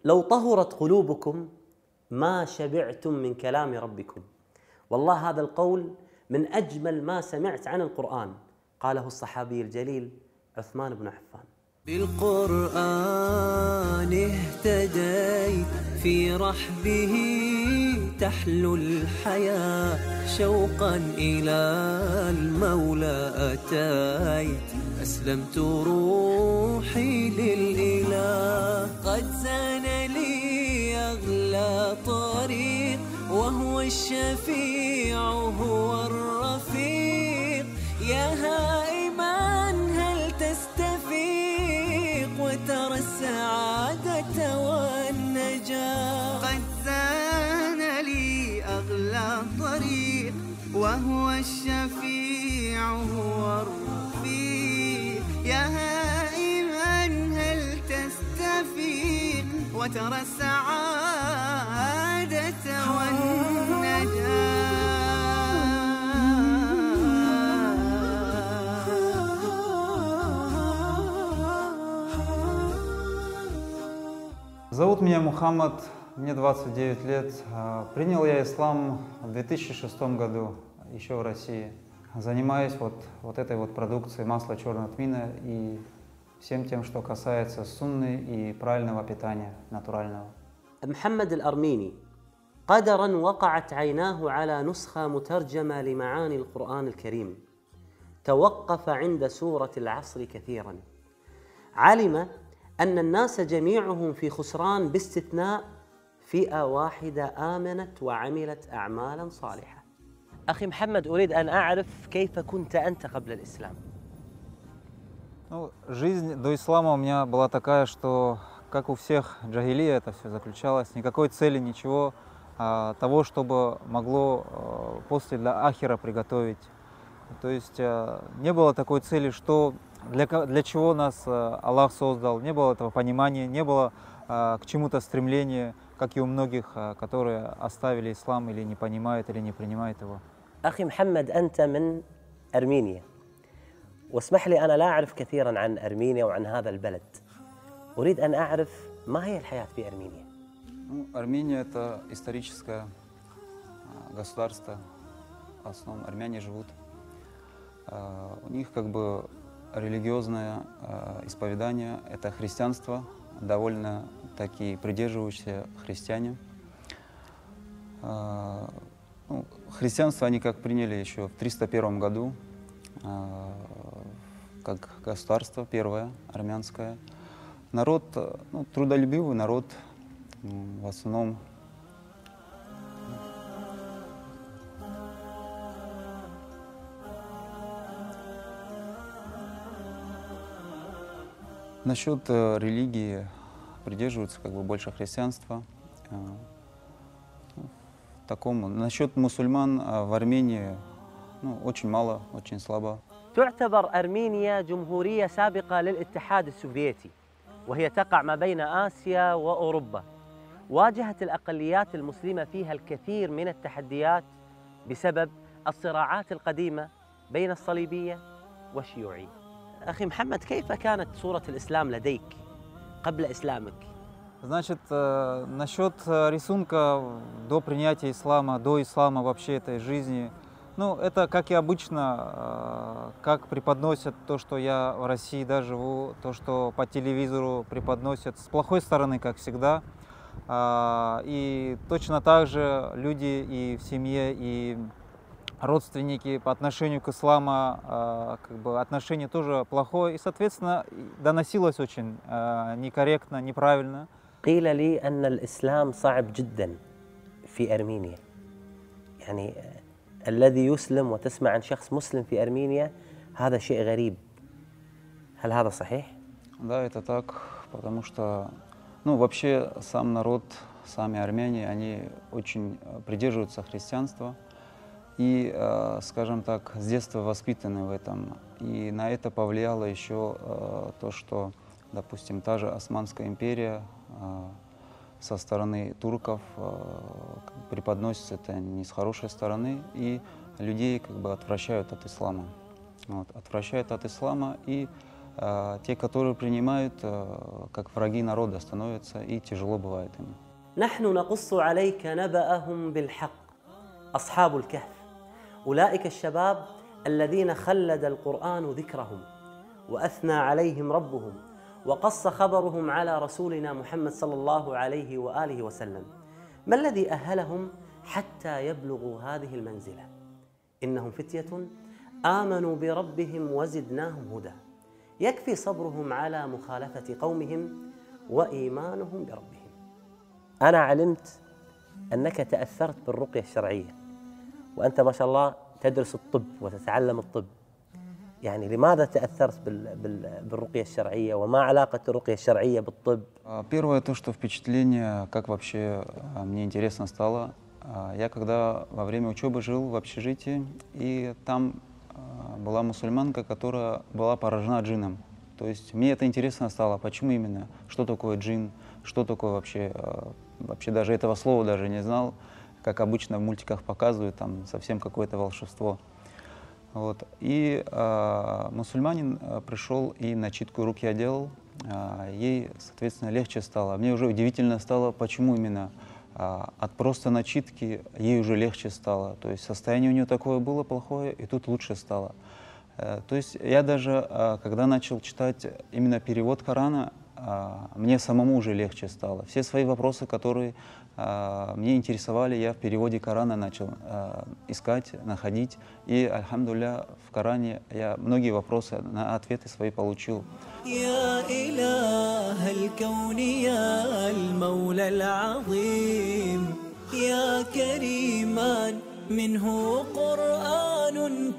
لو طهرت قلوبكم ما شبعتم من كلام ربكم. والله هذا القول من أجمل ما سمعت عن القرآن، قاله الصحابي الجليل عثمان بن عفان. بالقرآن اهتديت في رحبه تحلو الحياة، شوقا إلى المولى أتيت، أسلمت روحي للإله. قد زان لي أغلى طريق وهو الشفيع هو الرفيق، يا هائما هل تستفيق وترى السعادة والنجاة. قد زان لي أغلى طريق وهو الشفيع هو الرفيق، يا هائما هل تستفيق وترى السعادة والنجاة. Зовут меня Мухаммад, мне 29 лет. Принял я ислам в 2006 году, еще в России. Занимаюсь вот этой вот продукцией масла черного тмина и всем тем, что касается сунны и правильного питания, натурального. محمد الأرميني قدرا وقعت عيناه على نسخة مترجمة لمعاني القرآن الكريم، توقف عند سورة العصر كثيرا، علم أن الناس جميعهم في خسران باستثناء فئة واحدة آمنت وعملت أعمالا صالحة. أخي محمد، أريد أن أعرف كيف كنت أنت قبل الإسلام؟ Ну, жизнь до ислама у меня была такая, что, как у всех, джахилия это все заключалось, никакой цели, ничего того, чтобы могло после для ахира приготовить. То есть не было такой цели, что для чего нас Аллах создал, не было этого понимания, не было к чему-то стремления, как и у многих, которые оставили ислам или не понимают, или не принимают его. أخي محمد، أنت من أرمينيا، واسمح لي أنا لا أعرف كثيرا عن أرمينيا وعن هذا البلد، أريد أن أعرف ما هي الحياة في أرمينيا؟ Армения — это историческое государство, в основном армяне живут. У них как бы религиозное исповедание — это христианство, довольно такие придерживающиеся христиане. Христианство они как приняли еще в 301 году, как государство первое, армянское. Народ, трудолюбивый народ, в основном. Насчет религии придерживаются как бы больше христианства. Насчет мусульман в Армении очень мало, очень слабо. تعتبر أرمينيا جمهورية سابقة للاتحاد السوفيتي، وهي تقع ما بين آسيا وأوروبا. واجهت الأقليات المسلمة فيها الكثير من التحديات بسبب الصراعات القديمة بين الصليبية والشيوعية. أخي محمد، كيف كانت صورة الإسلام لديك قبل إسلامك؟ Значит, насчет рисунка до принятия ислама, до ислама вообще этой жизни, это, как и обычно, как преподносят то, что я в России живу, то, что по телевизору преподносят, с плохой стороны, как всегда. И точно так же люди и в семье, и родственники по отношению к исламу, отношение тоже плохое, и, соответственно, доносилось очень некорректно, неправильно. قيل لي أن الإسلام صعب جدا في أرمينيا، يعني الذي يسلم وتسمع عن شخص مسلم في أرمينيا هذا شيء غريب، هل هذا صحيح؟ Да, это так, потому что, вообще сам народ, сами армяне, они очень придерживаются христианства и, скажем так, с детства воспитаны в этом. И на это повлияло еще то, что, допустим, та же Османская империя со стороны турков преподносится это не с хорошей стороны, и людей отвращают от ислама. Отвращают от ислама, и те, которые принимают, как враги народа становятся, и тяжело бывает им. نحن نقص عليك نبأهم بالحق أصحاب الكهف أولئك الشباب الذين خلد القرآن ذكرهم وأثنى عليهم ربهم وقص خبرهم على رسولنا محمد صلى الله عليه وآله وسلم. ما الذي أهلهم حتى يبلغوا هذه المنزلة؟ إنهم فتية آمنوا بربهم وزدناهم هدى. يكفي صبرهم على مخالفة قومهم وإيمانهم بربهم. أنا علمت أنك تأثرت بالرقية الشرعية، وأنت ما شاء الله تدرس الطب وتتعلم الطب. يعني لماذا تأثرت بالرقية الشرعية وما علاقة الرقية الشرعية بالطب؟ Первое, то, что впечатление, как вообще мне интересно стало, я когда во время учебы жил в общежитии, и там была мусульманка, которая была поражена джинном. То есть мне это интересно стало, почему именно, что такое джин, что такое вообще, вообще даже этого слова даже не знал, как обычно в мультиках показывают, там совсем какое-то волшебство. Вот. И мусульманин пришел и начитку руки одел, ей, соответственно, легче стало. Мне уже удивительно стало, почему именно от просто начитки ей уже легче стало. То есть состояние у нее такое было плохое, и тут лучше стало. То есть я даже, когда начал читать именно перевод Корана, мне самому уже легче стало. Все свои вопросы, которые мне интересовали, я в переводе Корана начал искать, находить. И, альхамдулилля, в Коране я многие вопросы, на ответы свои получил. يا إله الكون يا المولى العظيم يا كريما منه قرآن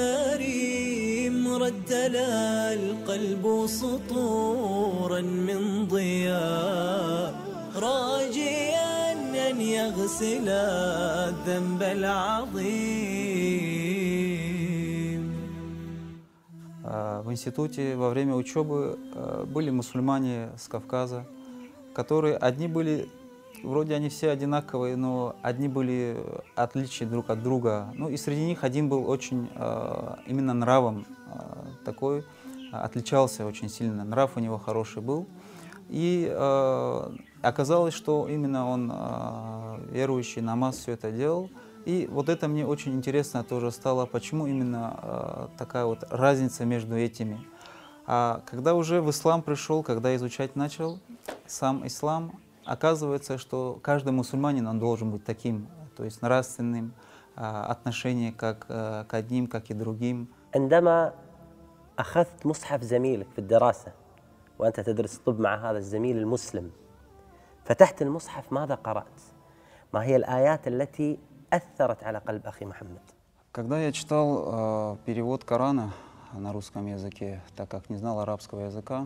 كريم ردل القلب سطورا من ضياء راجيا أن يغسل الذنب العظيم. В институте во время учебы были мусульмане с Кавказа, которые одни были, вроде они все одинаковые, но одни были отличия друг от друга. Ну и среди них один был очень именно нравом такой, отличался очень сильно, нрав у него хороший был. И оказалось, что именно он верующий, намаз все это делал. И вот это мне очень интересно тоже стало, почему именно такая вот разница между этими. А когда уже в ислам пришел, когда изучать начал сам ислам, оказывается, что каждый мусульманин, он должен быть таким, то есть нравственным, отношение как к одним, как и другим. عندما أخذت مصحف زميلك في الدراسة وأنت تدرس الطب مع هذا الزميل المسلم، فتحت المصحف، ماذا قرأت؟ ما هي الآيات التي أثرت على قلب أخي محمد؟ Когда я читал перевод Корана на русском языке, так как не знал арабского языка,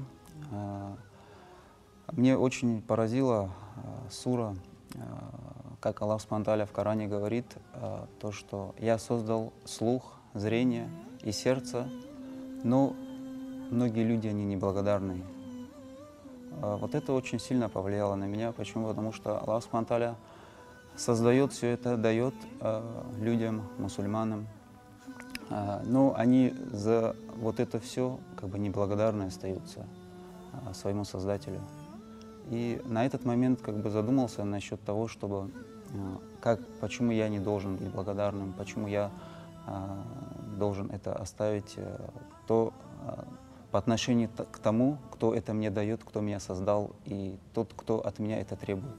мне очень поразила сура, как Аллах Субхану ва Тааля в Коране говорит, то, что «Я создал слух, зрение и сердце, но многие люди, они неблагодарные». Вот это очень сильно повлияло на меня. Почему? Потому что Аллах Субхану ва Тааля создает все это, дает людям, мусульманам, но они за вот это все как бы неблагодарны остаются своему Создателю. И на этот момент как бы задумался насчет того, чтобы почему я не должен быть благодарным, почему я должен это оставить по отношению к тому, кто это мне дает, кто меня создал, и тот, кто от меня это требует.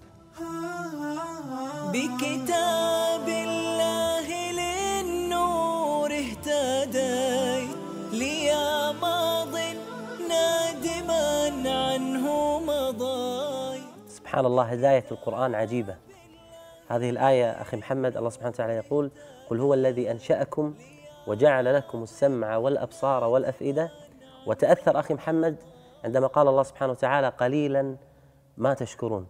بكتاب الله للنور اهتديت ليا ماض نادما عنه مضيت. سبحان الله، هداية القرآن عجيبة. هذه الآية أخي محمد، الله سبحانه وتعالى يقول: قل هو الذي أنشأكم وجعل لكم السمع والأبصار والأفئدة. وتأثر أخي محمد عندما قال الله سبحانه وتعالى: قليلا ما تشكرون.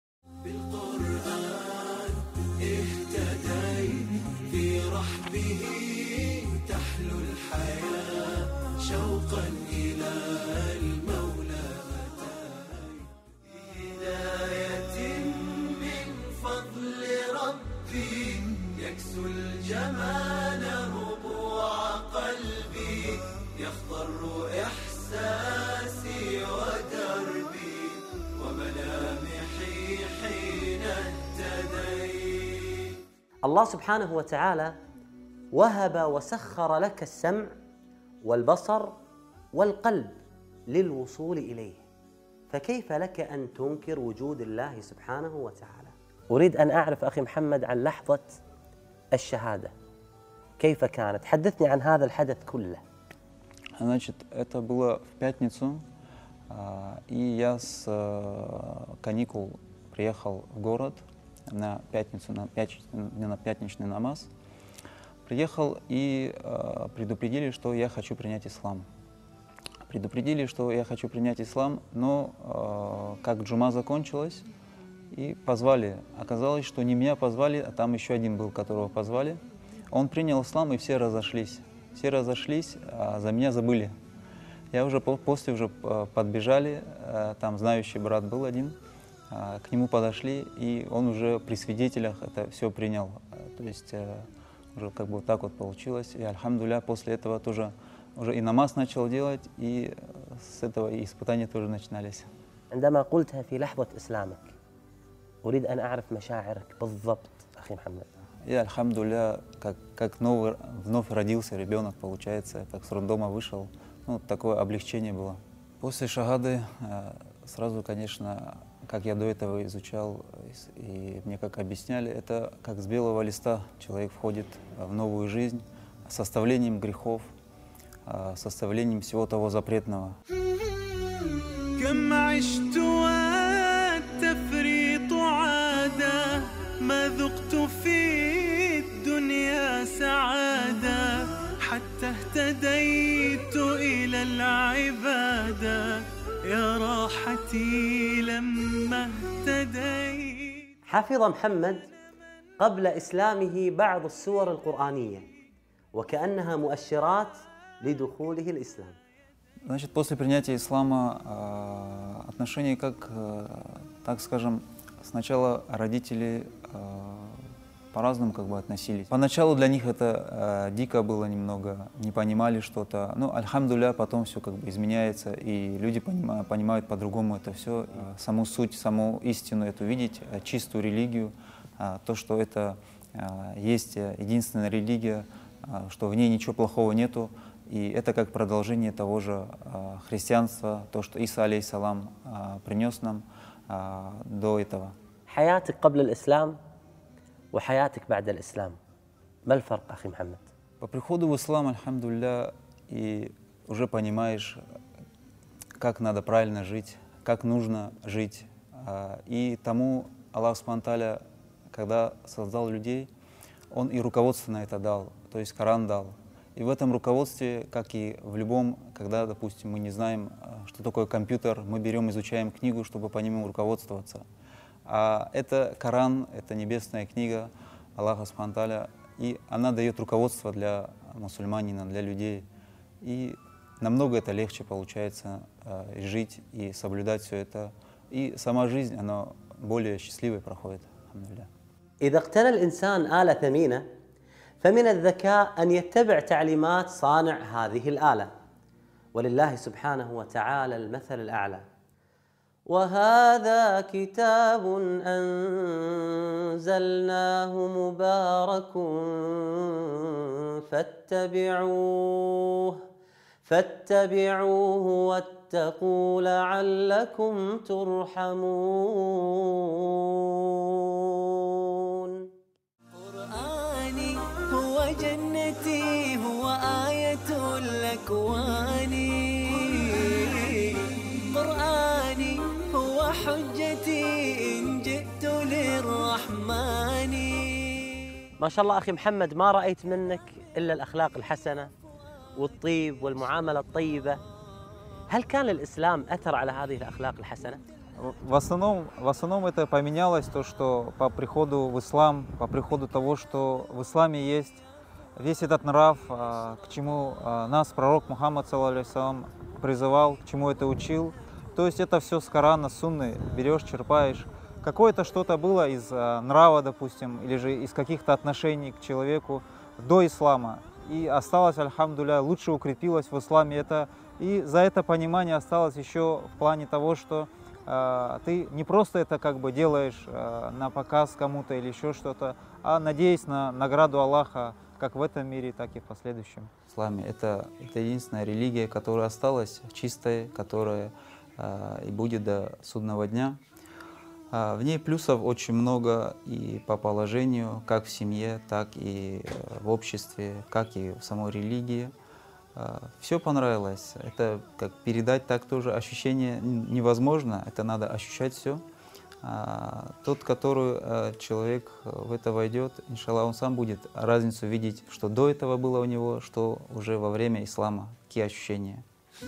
تحلو الحياة شوقا إلى المولى هداية من فضل ربي يكسو الجمال ربوع قلبي يخضر إحسان فالله سبحانه وتعالى وهب وسخر لك السمع والبصر والقلب للوصول إليه، فكيف لك أن تنكر وجود الله سبحانه وتعالى؟ أريد أن أعرف أخي محمد عن لحظة الشهادة، كيف كانت؟ حدثني عن هذا الحدث كله. Значит, это было в пятницу, и я с каникул приехал в город на пятницу, на пятничный намаз. Приехал и предупредили, что я хочу принять ислам. Предупредили, что я хочу принять ислам, но как джума закончилась, и позвали. Оказалось, что не меня позвали, а там еще один был, которого позвали. Он принял ислам, и все разошлись. Все разошлись, а за меня забыли. Я уже после уже подбежали, там знающий брат был один, к нему подошли, и он уже при свидетелях это все принял. То есть уже как бы вот так вот получилось. И альхамдулилля, после этого тоже уже и намаз начал делать, и с этого и испытания тоже начинались. عندما قلتها في لحظة إسلامك أريد أن أعرف مشاعرك بالضبط أخي محمد. И альхамдулилля, как вновь родился ребенок, получается, как с роддома вышел, ну, такое облегчение было. После шахады сразу, конечно, как я до этого изучал, и мне как объясняли, это как с белого листа человек входит в новую жизнь с составлением грехов, составлением всего того запретного. ما ذقت في الدنيا سعادة حتى اهتديت إلى العبادة يا راحتي لما اهتديت. حفظ محمد قبل إسلامه بعض السور القرآنية وكأنها مؤشرات لدخوله الإسلام. Значит, после принятия ислама отношения как, так скажем, сначала родители по-разному как бы относились. Поначалу для них это дико было немного, не понимали что-то. Ну, альхамдулилля, потом все как бы изменяется, и люди понимают по-другому это все. Саму суть, саму истину эту видеть, чистую религию, то, что это есть единственная религия, что в ней ничего плохого нету. И это как продолжение того же христианства, то, что Иса алейхиссалам принес нам до этого. حياتك قبل الإسلام وحياتك بعد الإسلام ما الفرق أخي محمد؟ По приходу в ислам, альхамдулилля, и уже понимаешь, как надо правильно жить, как нужно жить. И тому Аллах Субхану Тааля, когда создал людей, Он и руководство на это дал, то есть Коран дал. И в этом руководстве, как и в любом, когда, допустим, мы не знаем, что такое компьютер, мы берем, изучаем книгу, чтобы по нему руководствоваться. А это Коран, это небесная книга Аллаха Субхану Тааля, и она дает руководство для мусульманина, для людей. И намного это легче получается жить и соблюдать все это. И сама жизнь, она более счастливой проходит. إذا اقتنى الإنسان آلة ثمينة فمن الذكاء أن يتبع تعليمات صانع هذه الآلة، ولله سبحانه وتعالى المثل الأعلى. وهذا كتاب أنزلناه مبارك فاتبعوه واتقوا لعلكم ترحمون. قرآني هو جنتي هو آية الأكوان، قرآني هو حجتي إن جئت للرحمن. ما شاء الله أخي محمد، ما رأيت منك إلا الأخلاق الحسنة والطيب والمعاملة الطيبة. هل كان للإسلام أثر على هذه الأخلاق الحسنة؟ В основном это поменялось, то, что по приходу в ислам, по приходу того, что в исламе есть весь этот нрав, к чему нас пророк Мухаммад ﷺ призывал, к чему это учил. То есть это все с Корана, с Сунны, берешь, черпаешь. Какое-то что-то было из нрава, допустим, или же из каких-то отношений к человеку до ислама. И осталось, альхамдулилля, лучше укрепилось в исламе это. И за это понимание осталось еще в плане того, что ты не просто это как бы делаешь на показ кому-то или еще что-то, а надеясь на награду Аллаха как в этом мире, так и в последующем. Исламе это единственная религия, которая осталась чистой, которая и будет до судного дня. В ней плюсов очень много и по положению, как в семье, так и в обществе, как и в самой религии. Все понравилось. Это как передать так тоже ощущение невозможно. Это надо ощущать все. Тот, который человек в это войдет, иншаллах, он сам будет разницу видеть, что до этого было у него, что уже во время ислама, какие ощущения.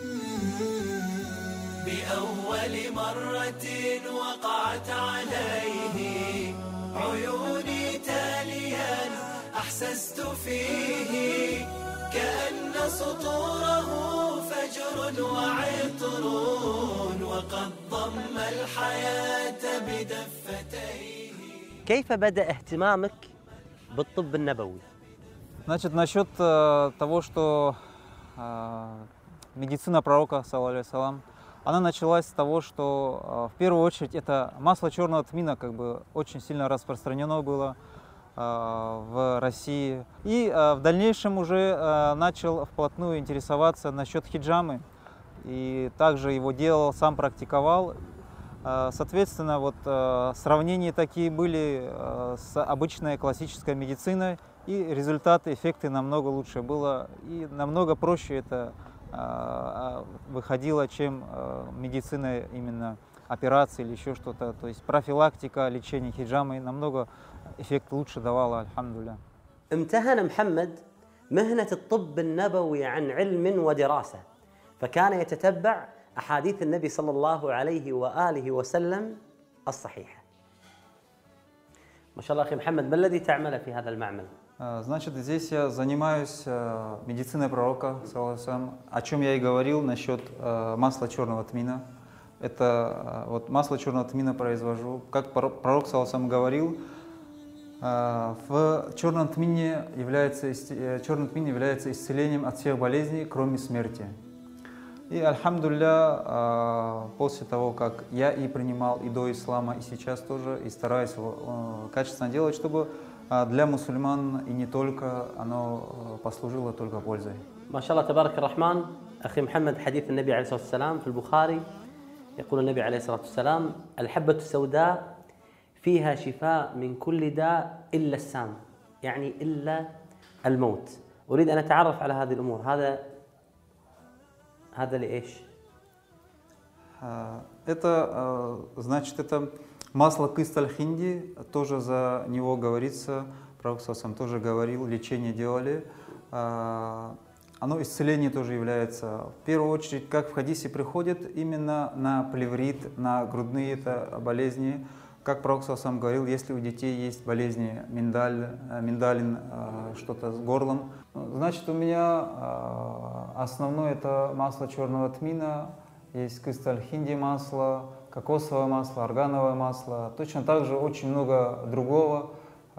بأول مرة وقعت عليه عيوني تاليا أحسست فيه كأن سطوره فجر وعطر وقد ضم الحياة بدفتيه. كيف بدأ اهتمامك بالطب النبوي؟ Значит, насчет того, что медицина пророка, саллаллаху алейхи вассалям, она началась с того, что в первую очередь это масло черного тмина как бы очень сильно распространено было в России. И в дальнейшем уже начал вплотную интересоваться насчет хиджамы. И также его делал, сам практиковал. Соответственно, вот сравнения такие были с обычной классической медициной, и результаты, эффекты намного лучше было, и намного проще это выходило, чем медицина именно операции или еще что-то. То есть профилактика, лечение хиджамой намного эффект лучше давало, альхамдулилля. امتهن محمد مهنة الطب النبوي عن علم ودراسة، فكان يتتبع أحاديث النبي صلى الله عليه وآله وسلم الصحيحة. ما شاء الله أخي محمد، ما الذي تعمله في هذا المعمل؟ Значит, здесь я занимаюсь медициной пророка, о чем я и говорил насчет масла черного тмина. Это вот масло черного тмина произвожу. Как пророк говорил, в черном тмине является исцелением от всех болезней, кроме смерти. И альхамдулилля, после того, как я и принимал и до ислама, и сейчас тоже, и стараюсь качественно делать, чтобы для мусульман и не только оно послужило только пользой. ما شاء الله تبارك الرحمن. أخي محمد، حديث النبي عليه الصلاة والسلام في البخاري يقول النبي عليه الصلاة والسلام: الحبة السوداء فيها شفاء من كل داء إلا السام، يعني إلا الموت. أريد أن أتعرف على هذه الأمور. هذا لإيش؟ Это, значит, это масло кысталь-хинди, тоже за него говорится, пророк сам тоже говорил, лечение делали. Оно исцеление тоже является, в первую очередь, как в хадисе приходит, именно на плеврит, на грудные это болезни. Как пророк сам говорил, если у детей есть болезни миндалин, что-то с горлом, значит, у меня основное это масло черного тмина, есть кысталь-хинди масло, кокосовое масло, органовое масло. Точно так же очень много другого,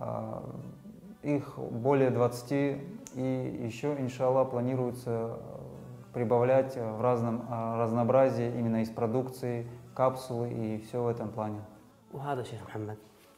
их более 20, и еще, иншаллах, планируется прибавлять в разном разнообразии именно из продукции, капсулы и все в этом плане. وهذا شيخ محمد.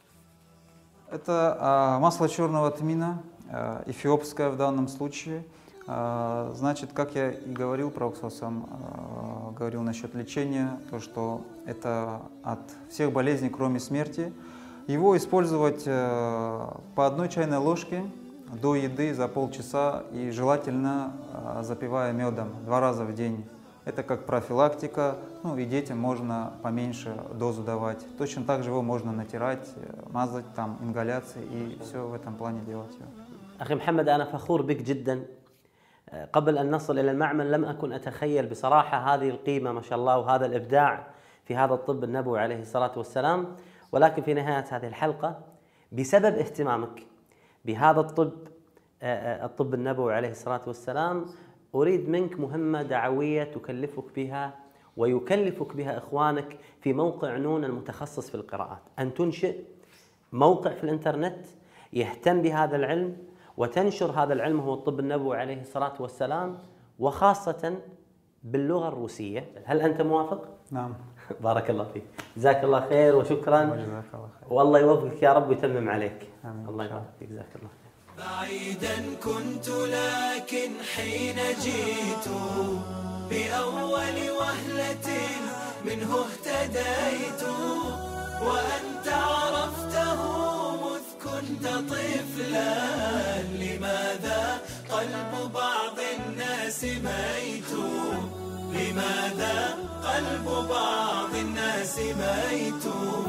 Это масло черного тмина, эфиопское в данном случае. Значит, как я и говорил, пророк сам говорил насчет лечения, то, что это от всех болезней, кроме смерти. Его использовать по одной чайной ложке до еды за полчаса и желательно запивая медом 2 раза в день. Это как профилактика, ну и детям можно поменьше дозу давать. Точно так же его можно натирать, мазать, там, ингаляции и все в этом плане делать. أخي محمد، أنا فخور بك جدا. قبل أن نصل إلى المعمل لم أكن أتخيل بصراحة هذه القيمة ما شاء الله وهذا الإبداع في هذا الطب النبوي عليه الصلاة والسلام. ولكن في نهاية هذه الحلقة، بسبب اهتمامك بهذا الطب النبوي عليه الصلاة والسلام، أريد منك مهمة دعوية تكلفك بها ويكلفك بها إخوانك في موقع نون المتخصص في القراءات، أن تنشئ موقع في الإنترنت يهتم بهذا العلم وتنشر هذا العلم، هو الطب النبوي عليه الصلاة والسلام، وخاصة باللغة الروسية. هل أنت موافق؟ نعم. بارك الله فيك، جزاك الله خير وشكرا، جزاك الله خير. والله يوفقك يا رب ويتمم عليك. آمين. الله يبارك فيك، جزاك الله خير. بعيدا كنت لكن حين جئت بأول وهلة منه اهتديت، وأنت عرفته مذ كنت طفلا، لماذا قلب بعض الناس ميت؟ لماذا قلب بعض الناس ميت؟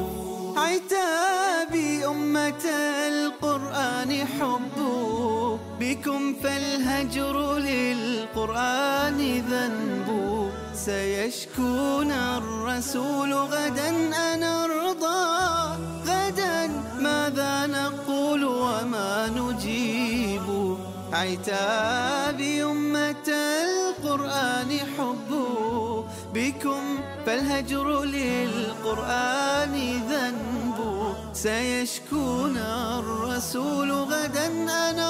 عتابي أمة القرآن حب، بكم فالهجر للقرآن ذنب، سيشكون الرسول غدا أنا أرضى، غدا ماذا نقول وما نجيب؟ عتابي أمة القرآن حب، بكم فالهجر للقرآن ذنب، سيشكون الرسول غدا أنا